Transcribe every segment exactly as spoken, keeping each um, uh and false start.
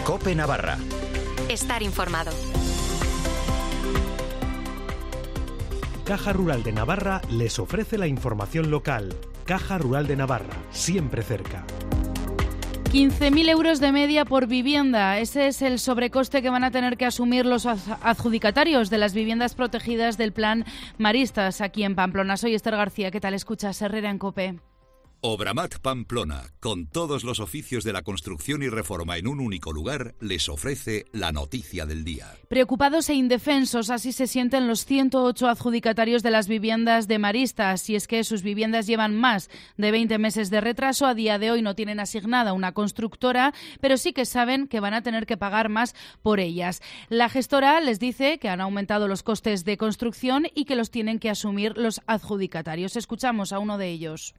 COPE Navarra. Estar informado. Caja Rural de Navarra les ofrece la información local. Caja Rural de Navarra, siempre cerca. quince mil euros de media por vivienda. Ese es el sobrecoste que van a tener que asumir los adjudicatarios de las viviendas protegidas del Plan Maristas aquí en Pamplona. Soy Esther García. ¿Qué tal? Escuchas Herrera en COPE. Obramat Pamplona, con todos los oficios de la construcción y reforma en un único lugar, les ofrece la noticia del día. Preocupados e indefensos, así se sienten los ciento ocho adjudicatarios de las viviendas de Maristas. Y es que sus viviendas llevan más de veinte meses de retraso. A día de hoy no tienen asignada una constructora, pero sí que saben que van a tener que pagar más por ellas. La gestora les dice que han aumentado los costes de construcción y que los tienen que asumir los adjudicatarios. Escuchamos a uno de ellos.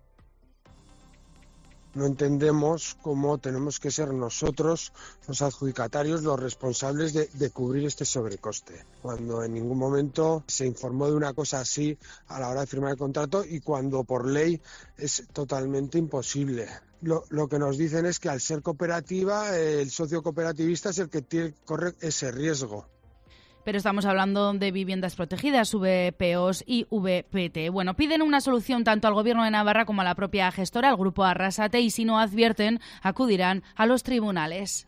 No entendemos cómo tenemos que ser nosotros, los adjudicatarios, los responsables de, de cubrir este sobrecoste, cuando en ningún momento se informó de una cosa así a la hora de firmar el contrato y cuando por ley es totalmente imposible. Lo, lo que nos dicen es que al ser cooperativa, el socio cooperativista es el que tiene que correr ese riesgo. Pero estamos hablando de viviendas protegidas, V P Os y V P T. Bueno, piden una solución tanto al Gobierno de Navarra como a la propia gestora, al Grupo Arrasate, y si no advierten, acudirán a los tribunales.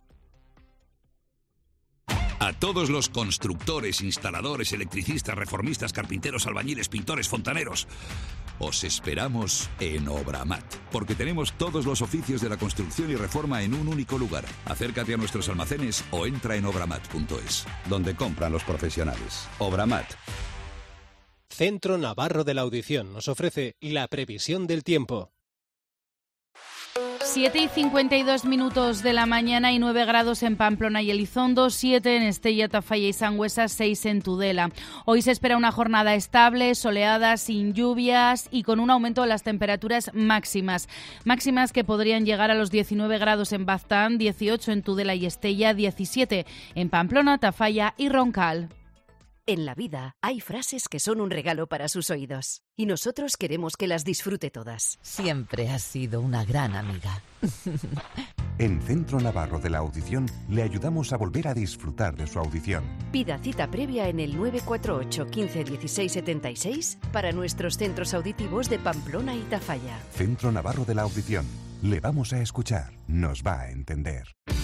A todos los constructores, instaladores, electricistas, reformistas, carpinteros, albañiles, pintores, fontaneros, os esperamos en Obramat, porque tenemos todos los oficios de la construcción y reforma en un único lugar. Acércate a nuestros almacenes o entra en obramat punto es, donde compran los profesionales. Obramat. Centro Navarro de la Audición nos ofrece la previsión del tiempo. siete y cincuenta y dos minutos de la mañana y nueve grados en Pamplona y Elizondo, siete en Estella, Tafalla y Sangüesa, seis en Tudela. Hoy se espera una jornada estable, soleada, sin lluvias y con un aumento de las temperaturas máximas. Máximas que podrían llegar a los diecinueve grados en Baztán, dieciocho en Tudela y Estella, diecisiete en Pamplona, Tafalla y Roncal. En la vida hay frases que son un regalo para sus oídos y nosotros queremos que las disfrute todas. Siempre has sido una gran amiga. En Centro Navarro de la Audición le ayudamos a volver a disfrutar de su audición. Pida cita previa en el nueve cuatro ocho, quince, dieciséis, setenta y seis para nuestros centros auditivos de Pamplona y Tafalla. Centro Navarro de la Audición. Le vamos a escuchar. Nos va a entender.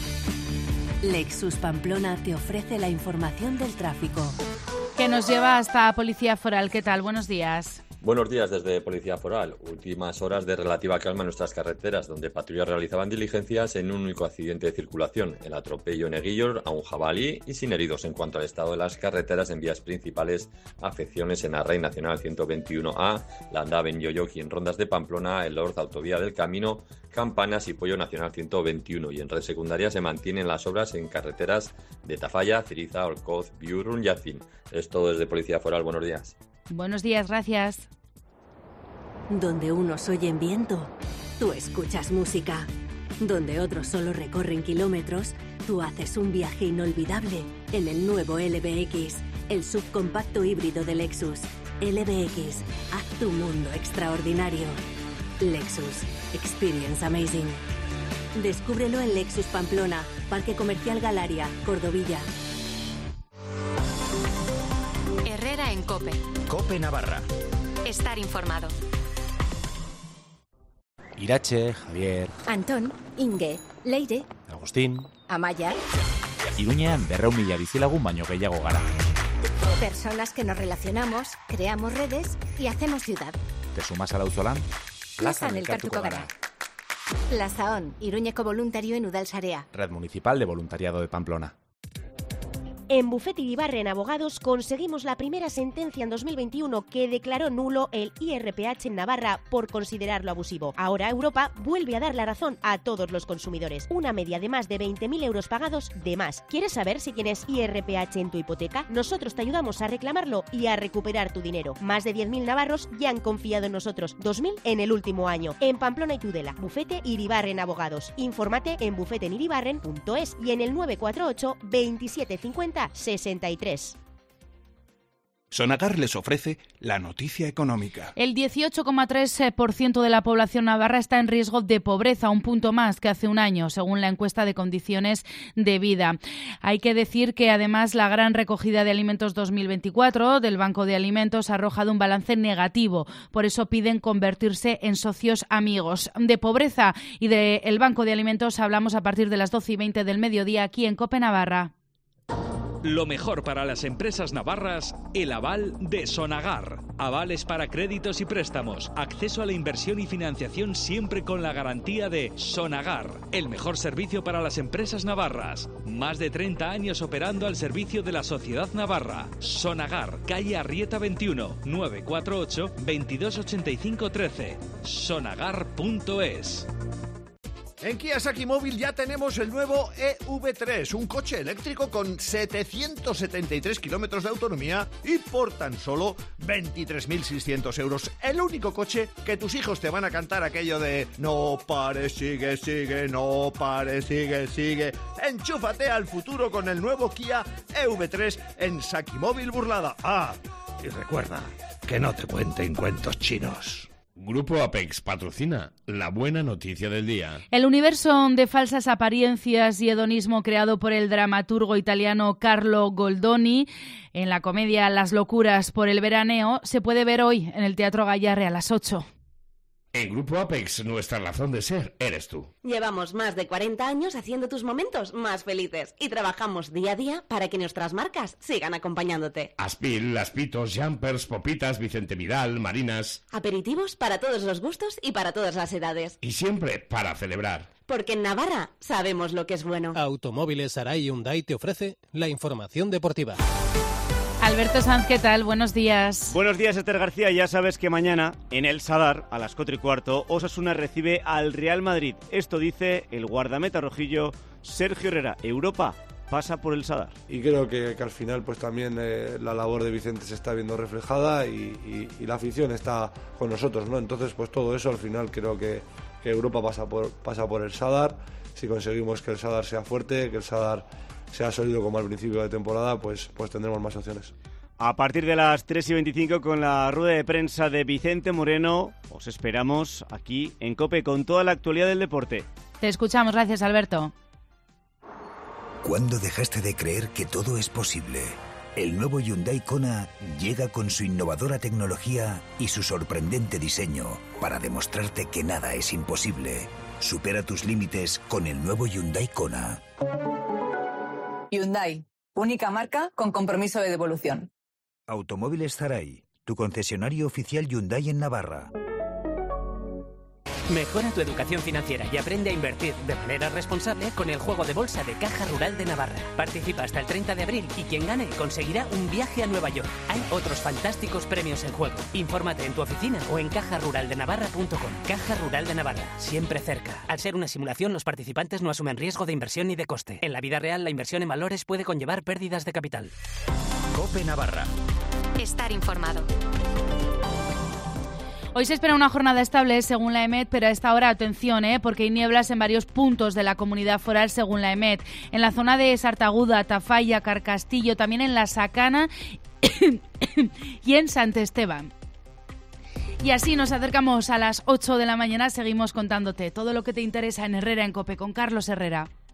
Lexus Pamplona te ofrece la información del tráfico. Que nos lleva hasta Policía Foral. ¿Qué tal? Buenos días. Buenos días desde Policía Foral. Últimas horas de relativa calma en nuestras carreteras, donde patrullas realizaban diligencias en un único accidente de circulación, el atropello en Eguillor a un jabalí y sin heridos. En cuanto al estado de las carreteras en vías principales, afecciones en Array Nacional ciento veintiuno A, Landave en Yoyoki en Rondas de Pamplona, el Orz, Autovía del Camino, Campanas y Pollo Nacional ciento veintiuno. Y en red secundaria se mantienen las obras en carreteras de Tafalla, Ciriza, Orcoz, Biurrun y Azin. Es todo desde Policía Foral. Buenos días. Buenos días, gracias. Donde unos oyen viento, tú escuchas música. Donde otros solo recorren kilómetros, tú haces un viaje inolvidable en el nuevo L B X, el subcompacto híbrido de Lexus. L B X, haz tu mundo extraordinario. Lexus, experience amazing. Descúbrelo en Lexus Pamplona, Parque Comercial Galaria, Cordovilla. Herrera en COPE. COPE Navarra. Estar informado. Irache, Javier, Antón, Inge, Leire, Agustín, Amaya. Iruñean berrehun mila bizilagun baino gehiago gara. Personas que nos relacionamos, creamos redes y hacemos ciudad. ¿Te sumas al auzolan? Plazan elkartuko gara. Plazaon, Iruñeko voluntario en Udalsarea. Red Municipal de Voluntariado de Pamplona. En Bufete Iribarren Abogados conseguimos la primera sentencia en dos mil veintiuno que declaró nulo el I R P H en Navarra por considerarlo abusivo. Ahora Europa vuelve a dar la razón a todos los consumidores. Una media de más de veinte mil euros pagados de más. ¿Quieres saber si tienes I R P H en tu hipoteca? Nosotros te ayudamos a reclamarlo y a recuperar tu dinero. Más de diez mil navarros ya han confiado en nosotros. dos mil en el último año. En Pamplona y Tudela. Bufete Iribarren Abogados. Infórmate en bufete en iribarren punto es y en el nueve cuatro ocho, veintisiete cincuenta, sesenta y tres. Sonagar les ofrece la noticia económica. El dieciocho coma tres por ciento de la población navarra está en riesgo de pobreza, un punto más que hace un año, según la encuesta de condiciones de vida. Hay que decir que además la gran recogida de alimentos dos mil veinticuatro del Banco de Alimentos ha arrojado un balance negativo. Por eso piden convertirse en socios amigos. De pobreza y del Banco de Alimentos hablamos a partir de las doce y veinte del mediodía aquí en COPE Navarra. Lo mejor para las empresas navarras, el aval de Sonagar. Avales para créditos y préstamos, acceso a la inversión y financiación siempre con la garantía de Sonagar. El mejor servicio para las empresas navarras. Más de treinta años operando al servicio de la sociedad navarra. Sonagar, calle Arrieta veintiuno, nueve cuatro ocho, veintidós ochenta y cinco trece. sonagar punto es. En Kia Saki Móvil ya tenemos el nuevo E V tres, un coche eléctrico con setecientos setenta y tres kilómetros de autonomía y por tan solo veintitrés mil seiscientos euros. El único coche que tus hijos te van a cantar aquello de no pares, sigue, sigue, no pares, sigue, sigue. Enchúfate al futuro con el nuevo Kia E V tres en Saki Móvil Burlada. Ah, y recuerda que no te cuenten cuentos chinos. Grupo Apex patrocina la buena noticia del día. El universo de falsas apariencias y hedonismo creado por el dramaturgo italiano Carlo Goldoni en la comedia Las locuras por el veraneo se puede ver hoy en el Teatro Gayarre a las ocho. En Grupo Apex, nuestra razón de ser eres tú. Llevamos más de cuarenta años haciendo tus momentos más felices y trabajamos día a día para que nuestras marcas sigan acompañándote. Aspil, Laspitos, Jumpers, Popitas, Vicente Vidal, Marinas. Aperitivos para todos los gustos y para todas las edades. Y siempre para celebrar. Porque en Navarra sabemos lo que es bueno. Automóviles Arai Hyundai te ofrece la información deportiva. Alberto Sanz, ¿qué tal? Buenos días. Buenos días, Esther García. Ya sabes que mañana, en el Sadar, a las cuatro y cuarto, Osasuna recibe al Real Madrid. Esto dice el guardameta rojillo Sergio Herrera. Europa pasa por el Sadar. Y creo que, que al final pues también eh, la labor de Vicente se está viendo reflejada y, y, y la afición está con nosotros, ¿no? Entonces pues todo eso al final creo que, que Europa pasa por, pasa por el Sadar. Si conseguimos que el Sadar sea fuerte, que el Sadar sea sólido como al principio de temporada, pues, pues tendremos más opciones. A partir de las tres y veinticinco con la rueda de prensa de Vicente Moreno, os esperamos aquí en COPE con toda la actualidad del deporte. Te escuchamos, gracias Alberto. ¿Cuándo dejaste de creer que todo es posible? El nuevo Hyundai Kona llega con su innovadora tecnología y su sorprendente diseño para demostrarte que nada es imposible. Supera tus límites con el nuevo Hyundai Kona. Hyundai, única marca con compromiso de devolución. Automóviles Zaray, tu concesionario oficial Hyundai en Navarra. Mejora tu educación financiera y aprende a invertir de manera responsable con el juego de bolsa de Caja Rural de Navarra. Participa hasta el treinta de abril y quien gane conseguirá un viaje a Nueva York. Hay otros fantásticos premios en juego. Infórmate en tu oficina o en caja rural de navarra punto com. Caja Rural de Navarra, siempre cerca. Al ser una simulación, los participantes no asumen riesgo de inversión ni de coste. En la vida real, la inversión en valores puede conllevar pérdidas de capital. COPE Navarra. Estar informado. Hoy se espera una jornada estable según la EMET, pero a esta hora atención, ¿eh? porque hay nieblas en varios puntos de la comunidad foral según la EMET. En la zona de Sartaguda, Tafalla, Carcastillo, también en La Sacana y en Sant Esteban. Y así nos acercamos a las ocho de la mañana, seguimos contándote todo lo que te interesa en Herrera en COPE con Carlos Herrera.